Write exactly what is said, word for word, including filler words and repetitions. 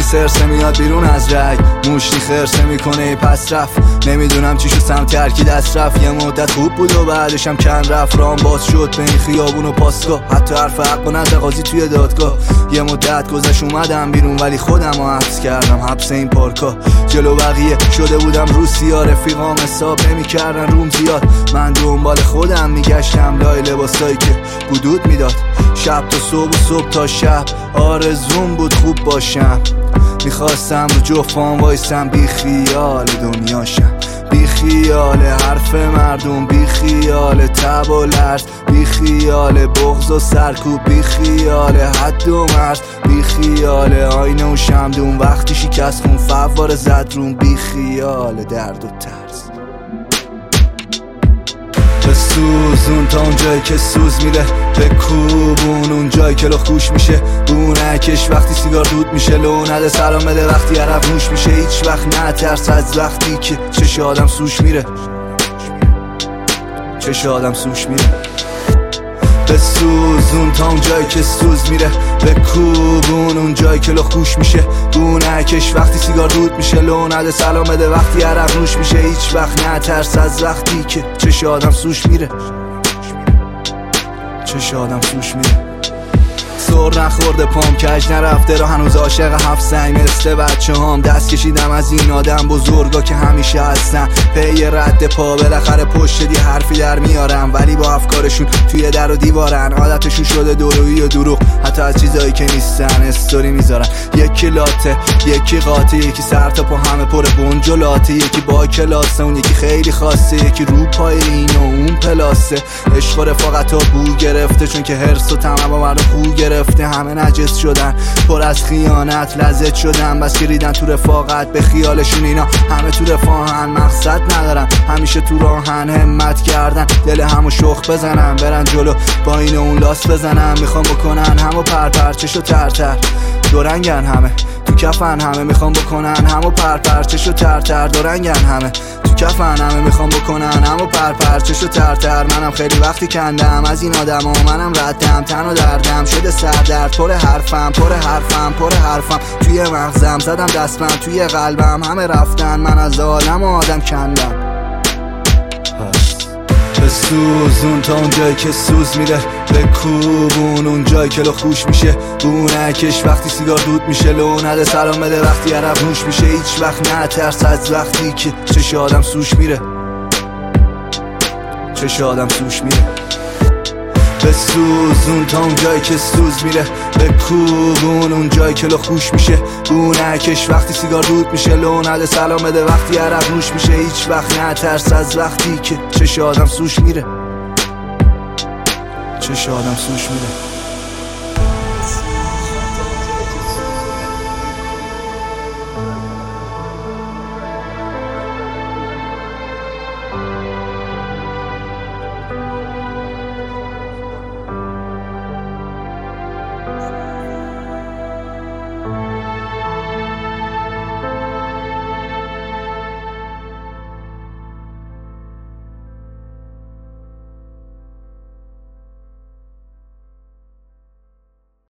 سرسه میاد بیرون از رگ، موشتی خرسه میکنه پس رفت. نمیدونم چی شد سمت هرکی دست رفت. یه مدت خوب بود و بعدش هم کن رفت. رام باز شد به این خیابون و پاسگاه، حتی حرف حق و نزد قاضی توی دادگاه. یه مدت گذشت اومدم بیرون ولی خودم رو حبس کردم حبس این پارکا. جلو بقیه شده بودم روسیا، رفیقام حساب نمی کردن روم زیاد. من دنبال خودم میگشتم لای لباسایی که بودود میداد. شب تا صبح و صبح تا شب آرزوم بود خوب باشم. میخواستم رو جفام وایسم، بی خیال دنیاشم، بی خیال حرف مردم، بی خیال تب و لرز، بی خیال بغض و سرکوب، بی خیال حد و مرز، بی خیال آینه و شمدون وقتی شکست خون فوار زد روم، بی خیال درد و ترس. بسوزون تا اون جایی که سوز میره، به کوبون اون جایی که لخ گوش میشه. بونکش وقتی سیگار دود میشه، لو نده سلام بده وقتی عرب نوش میشه. هیچ وقت نترس از وقتی که چش آدم سوش میره، چش آدم سوش میره. بسوزون تا اون جایی که سوز میره، به کوبون اون جایی که لخ گوش میشه. بونکش وقتی سیگار دود میشه، لو نده سلام بده وقتی عرق نوش میشه. هیچ وقت نترس از وقتی که چش آدم سوش میره، چش آدم سوش میره. سر نخورده پام کج نرفته را هنوز عاشق هفت سنگ مثل بچه هام. دست کشیدم از این آدم بزرگا که همیشه هستن پی رد پا، بالاخره پشت دی حرفی در میارم ولی با افکارشون توی در و دیوارن. عادتشون شده دورویی و دروغ، حتی از چیزایی که نیستن استوری میذارن. یکی لاته یکی قاطه، یکی سر تا پا همه پر بنج و لاته، یکی با کلاسه اون یکی خیلی خاصه، یکی رو پای این و اون پلاسه. عشق و رفاقت ها بو گرفته چون که حرص و طمع با مردم خو گرفته. همه نجس شدن پر از خیانت، لذت شدن بس که ریدن تو رفاقت. به خیالشون اینا همه تو رفاهن، مقصد ندارن همیشه تو راهن. همت کردن دل همو شخ بزنن، برن جلو با این و اون لاس بزنن. میخوام بکنن همو پر پرچش و تر تر، دورنگن همه تو کفن همه. میخوام بکنن همو پر پرچش و تر تر، دورنگن همه تو کفن همه. میخوام بکنن همو پر پرچش و تر تر. منم خیلی وقتی کندم از این آدم ها، منم ردم تن و دردم شده سردرد. پر حرفم پر حرفم پر حرفم توی مغزم، زدم دستم توی قلبم. همه رفتن من از عالم و آدم کندم. بسوزون تا اون جایی که سوز میره، به کوبون اون جایی که لخ خوش میشه. بونکش وقتی سیگار دود میشه، لو نده سلام بده وقتی عرق نوش میشه. هیچ وقت نترس از وقتی که چش آدم سوش میره، چش آدم سوش میره. بسوزون تا اون جایی که سوز میره، به کوبون اون جایی که لخ خوش میشه. بونکش وقتی سیگار دود میشه، لو نده سلام بده وقتی عرق نوش میشه. هیچ وقت نترس از وقتی که چش آدم سوش میره، چش آدم سوش میره.